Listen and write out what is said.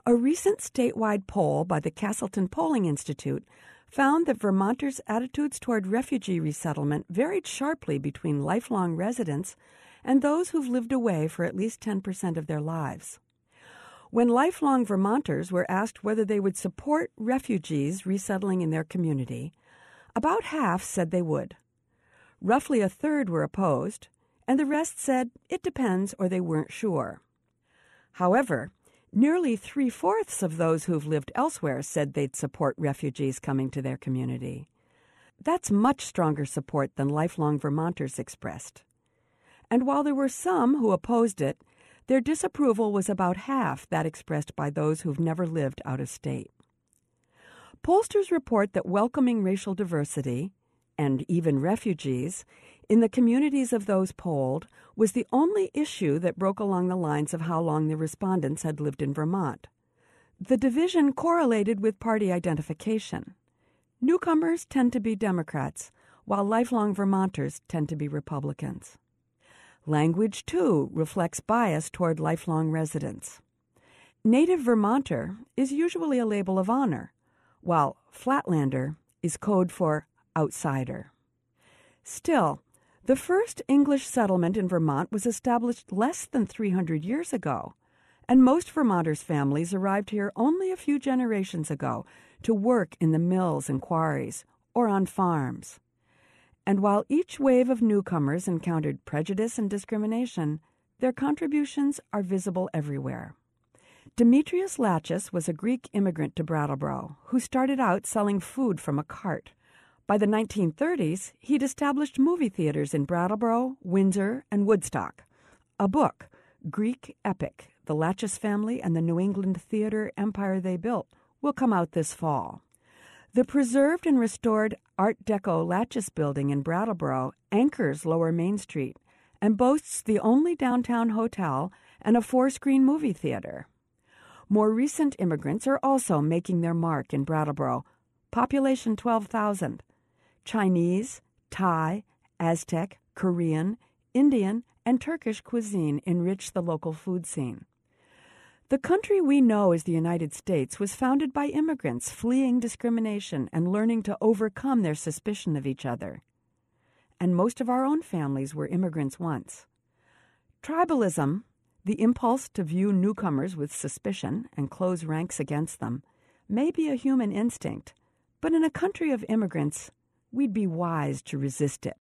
A recent statewide poll by the Castleton Polling Institute found that Vermonters' attitudes toward refugee resettlement varied sharply between lifelong residents and those who've lived away for at least 10% of their lives. When lifelong Vermonters were asked whether they would support refugees resettling in their community, about half said they would. Roughly a third were opposed, and the rest said it depends or they weren't sure. However, nearly 3/4 of those who've lived elsewhere said they'd support refugees coming to their community. That's much stronger support than lifelong Vermonters expressed. And while there were some who opposed it, their disapproval was about half that expressed by those who've never lived out of state. Pollsters report that welcoming racial diversity, and even refugees, in the communities of those polled was the only issue that broke along the lines of how long the respondents had lived in Vermont. The division correlated with party identification. Newcomers tend to be Democrats, while lifelong Vermonters tend to be Republicans. Language, too, reflects bias toward lifelong residents. Native Vermonter is usually a label of honor, while Flatlander is code for outsider. Still, the first English settlement in Vermont was established less than 300 years ago, and most Vermonters' families arrived here only a few generations ago to work in the mills and quarries or on farms. And while each wave of newcomers encountered prejudice and discrimination, their contributions are visible everywhere. Demetrius Latches was a Greek immigrant to Brattleboro who started out selling food from a cart. By the 1930s, he'd established movie theaters in Brattleboro, Windsor, and Woodstock. A book, Greek Epic, The Latches Family and the New England Theater Empire They Built, will come out this fall. The preserved and restored Art Deco Latches building in Brattleboro anchors Lower Main Street and boasts the only downtown hotel and a 4-screen movie theater. More recent immigrants are also making their mark in Brattleboro. Population 12,000. Chinese, Thai, Aztec, Korean, Indian, and Turkish cuisine enrich the local food scene. The country we know as the United States was founded by immigrants fleeing discrimination and learning to overcome their suspicion of each other. And most of our own families were immigrants once. Tribalism, the impulse to view newcomers with suspicion and close ranks against them, may be a human instinct, but in a country of immigrants, we'd be wise to resist it.